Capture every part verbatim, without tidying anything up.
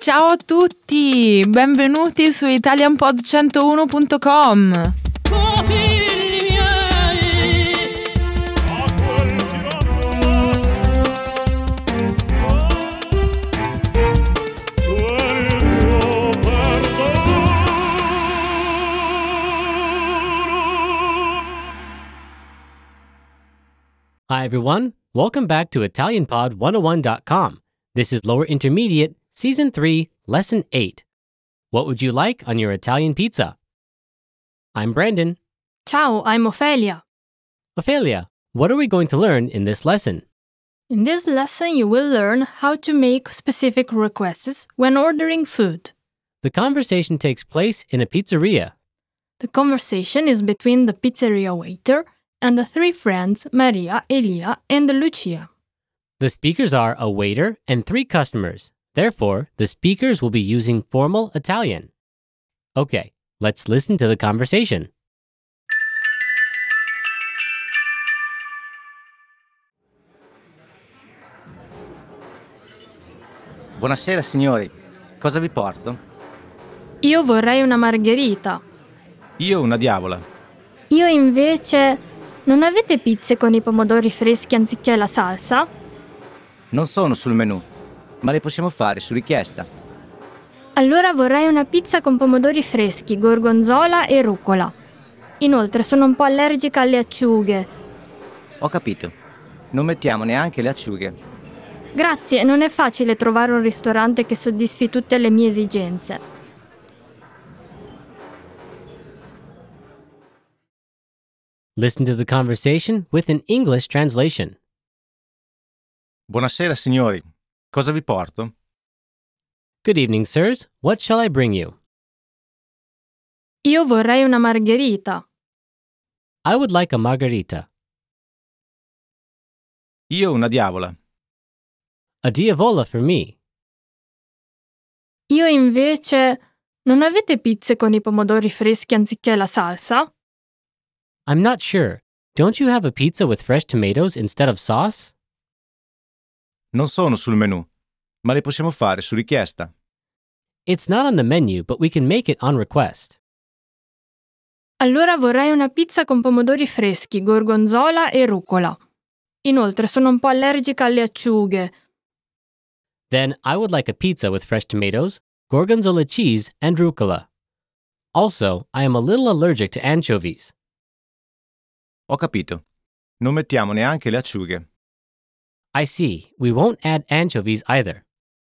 Ciao a tutti, benvenuti su italian pod centouno punto com. Hi everyone, welcome back to italian pod one oh one dot com. This is Lower Intermediate, Season three, Lesson eight. What would you like on your Italian pizza? I'm Brandon. Ciao, I'm Ophelia. Ophelia, what are we going to learn in this lesson? In this lesson, you will learn how to make specific requests when ordering food. The conversation takes place in a pizzeria. The conversation is between the pizzeria waiter and the three friends, Maria, Elia, and Lucia. The speakers are a waiter and three customers. Therefore, the speakers will be using formal Italian. Okay, let's listen to the conversation. Buonasera signori, cosa vi porto? Io vorrei una margherita. Io una diavola. Io invece... Non avete pizze con i pomodori freschi anziché la salsa? Non sono sul menù, ma le possiamo fare su richiesta. Allora vorrei una pizza con pomodori freschi, gorgonzola e rucola. Inoltre sono un po' allergica alle acciughe. Ho capito. Non mettiamo neanche le acciughe. Grazie, non è facile trovare un ristorante che soddisfi tutte le mie esigenze. Listen to the conversation with an English translation. Buonasera signori, cosa vi porto? Good evening, sirs. What shall I bring you? Io vorrei una margherita. I would like a margarita. Io una diavola. A diavola for me. Io invece... Non avete pizze con i pomodori freschi anziché la salsa? I'm not sure. Don't you have a pizza with fresh tomatoes instead of sauce? Non sono sul menù, ma le possiamo fare su richiesta. It's not on the menu, but we can make it on request. Allora vorrei una pizza con pomodori freschi, gorgonzola e rucola. Inoltre sono un po' allergica alle acciughe. Then I would like a pizza with fresh tomatoes, gorgonzola cheese, and rucola. Also, I am a little allergic to anchovies. Ho capito. Non mettiamo neanche le acciughe. I see. We won't add anchovies either.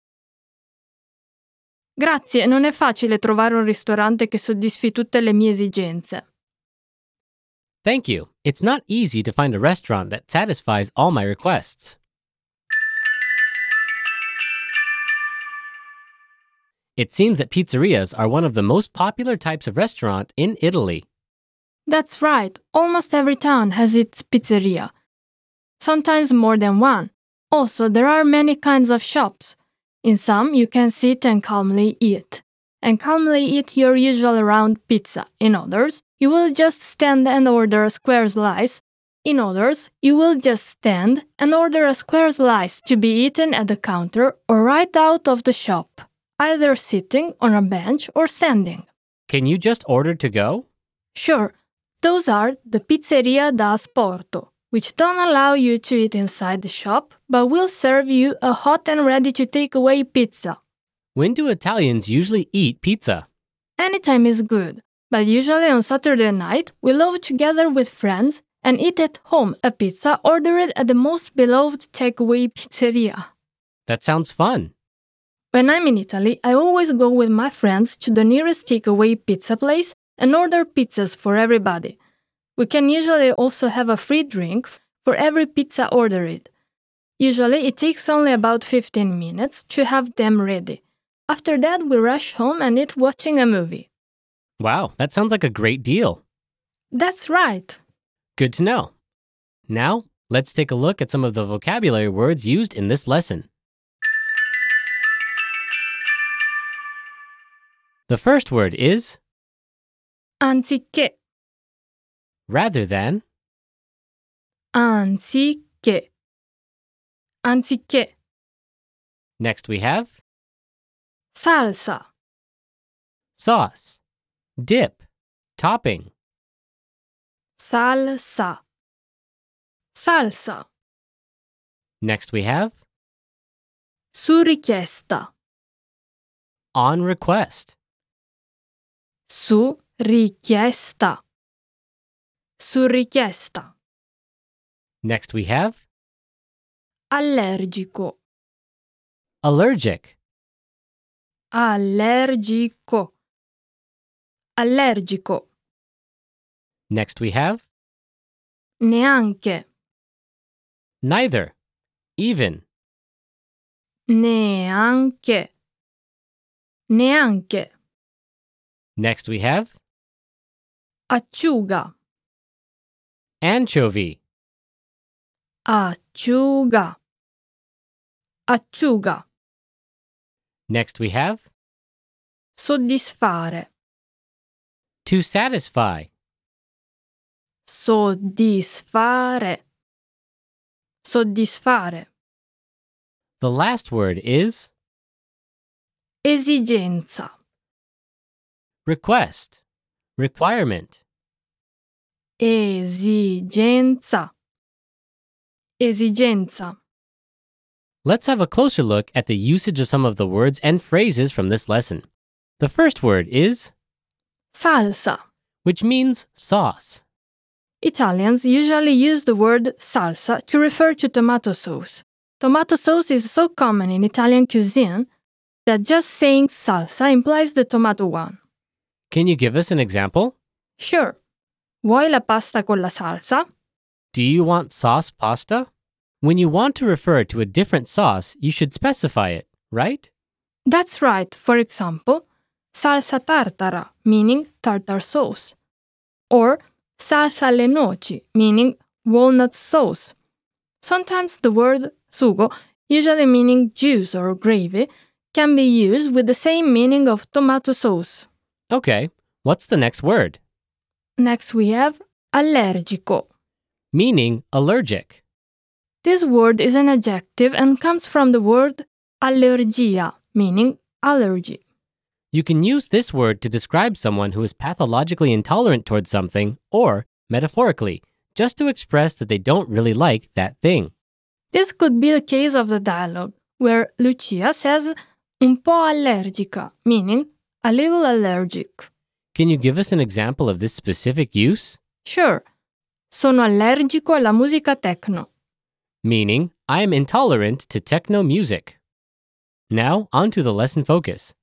Grazie, non è facile trovare un ristorante che soddisfi tutte le mie esigenze. Thank you. It's not easy to find a restaurant that satisfies all my requests. It seems that pizzerias are one of the most popular types of restaurant in Italy. That's right. Almost every town has its pizzeria. Sometimes more than one. Also, there are many kinds of shops. In some, you can sit and calmly eat. And calmly eat your usual round pizza. In others, you will just stand and order a square slice. In others, you will just stand and order a square slice to be eaten at the counter or right out of the shop, either sitting on a bench or standing. Can you just order to go? Sure. Those are the Pizzeria da Asporto, which don't allow you to eat inside the shop, but will serve you a hot and ready-to-take-away pizza. When do Italians usually eat pizza? Anytime is good, but usually on Saturday night, we love to gather with friends and eat at home a pizza ordered at the most beloved takeaway pizzeria. That sounds fun. When I'm in Italy, I always go with my friends to the nearest takeaway pizza place and order pizzas for everybody. We can usually also have a free drink for every pizza ordered. Usually it takes only about fifteen minutes to have them ready. After that, we rush home and eat watching a movie. Wow, that sounds like a great deal. That's right. Good to know. Now, let's take a look at some of the vocabulary words used in this lesson. The first word is Anziché. rather than, Anziché. Anziché. Next we have salsa, sauce, dip, topping. salsa, salsa, Next we have su richiesta, on request, su richiesta, su richiesta, next we have allergico, allergic, allergico, allergico, next we have neanche, neither, even, neanche, neanche, next we have acciuga, anchovy, acciuga, acciuga, next we have soddisfare, to satisfy, soddisfare, soddisfare, the last word is esigenza, request, requirement. esigenza, esigenza. Let's have a closer look at the usage of some of the words and phrases from this lesson. The first word is, Salsa. which means sauce. Italians usually use the word salsa to refer to tomato sauce. Tomato sauce is so common in Italian cuisine that just saying salsa implies the tomato one. Can you give us an example? Sure. Vuoi la pasta con la salsa? Do you want sauce pasta? When you want to refer to a different sauce, you should specify it, right? That's right. For example, salsa tartara, meaning tartar sauce. Or salsa alle noci, meaning walnut sauce. Sometimes the word sugo, usually meaning juice or gravy, can be used with the same meaning of tomato sauce. Okay, what's the next word? Next we have allergico. Meaning allergic. This word is an adjective and comes from the word allergia, meaning allergy. You can use this word to describe someone who is pathologically intolerant towards something, or, metaphorically, just to express that they don't really like that thing. This could be the case of the dialogue, where Lucia says un po' allergica, meaning a little allergic. Can you give us an example of this specific use? Sure, sono allergico alla musica techno. Meaning, I am intolerant to techno music. Now, on to the lesson focus.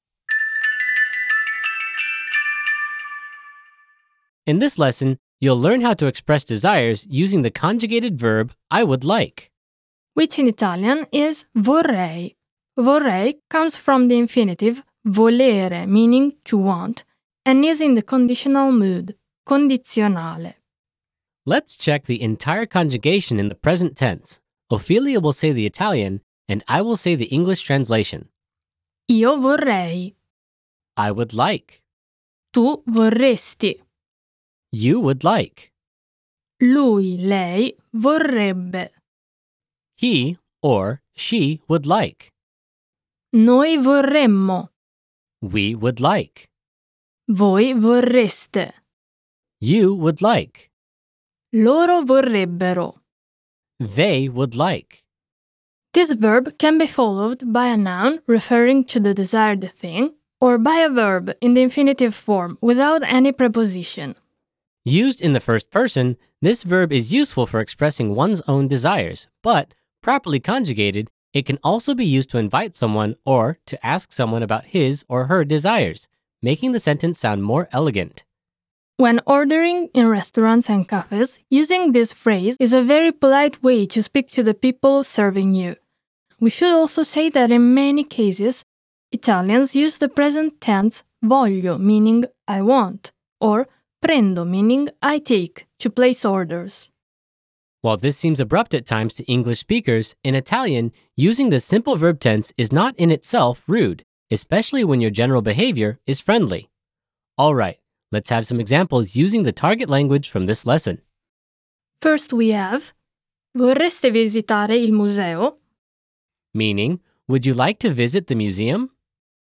In this lesson, you'll learn how to express desires using the conjugated verb I would like. Which in Italian is vorrei. Vorrei comes from the infinitive volere, meaning to want, and is in the conditional mood, condizionale. Let's check the entire conjugation in the present tense. Ophelia will say the Italian, and I will say the English translation. Io vorrei. I would like. Tu vorresti. You would like. Lui, lei vorrebbe. He or she would like. Noi vorremmo. We would like. Voi vorreste. You would like. Loro vorrebbero. They would like. This verb can be followed by a noun referring to the desired thing, or by a verb in the infinitive form without any preposition. Used in the first person, this verb is useful for expressing one's own desires, but, properly conjugated, it can also be used to invite someone or to ask someone about his or her desires, making the sentence sound more elegant. When ordering in restaurants and cafes, using this phrase is a very polite way to speak to the people serving you. We should also say that in many cases, Italians use the present tense voglio, meaning I want, or prendo, meaning I take, to place orders. While this seems abrupt at times to English speakers, in Italian, using the simple verb tense is not in itself rude, especially when your general behavior is friendly. All right, let's have some examples using the target language from this lesson. First we have vorreste visitare il museo? Meaning, would you like to visit the museum?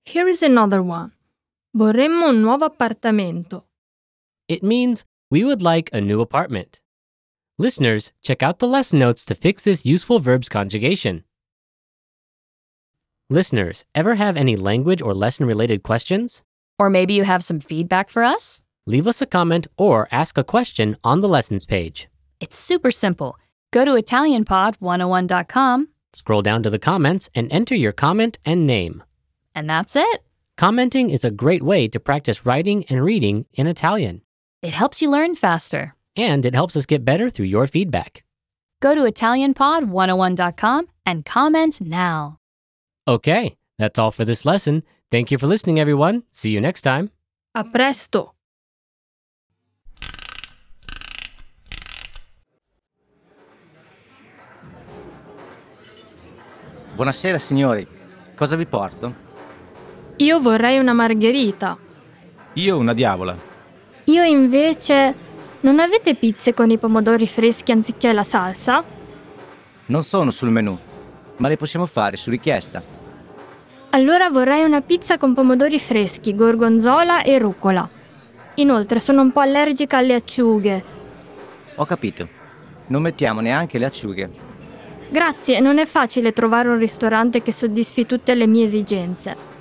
Here is another one. Vorremmo un nuovo appartamento. It means we would like a new apartment. Listeners, check out the lesson notes to fix this useful verb's conjugation. Listeners, ever have any language or lesson-related questions? Or maybe you have some feedback for us? Leave us a comment or ask a question on the lessons page. It's super simple. Go to Italian Pod one oh one dot com. Scroll down to the comments and enter your comment and name. And that's it. Commenting is a great way to practice writing and reading in Italian. It helps you learn faster. And it helps us get better through your feedback. Go to Italian Pod one oh one dot com and comment now. Okay, that's all for this lesson. Thank you for listening, everyone. See you next time. A presto! Buonasera signori, cosa vi porto? Io vorrei una margherita. Io una diavola. Io invece... Non avete pizze con i pomodori freschi anziché la salsa? Non sono sul menù, ma le possiamo fare su richiesta. Allora vorrei una pizza con pomodori freschi, gorgonzola e rucola. Inoltre sono un po' allergica alle acciughe. Ho capito. Non mettiamo neanche le acciughe. Grazie, non è facile trovare un ristorante che soddisfi tutte le mie esigenze.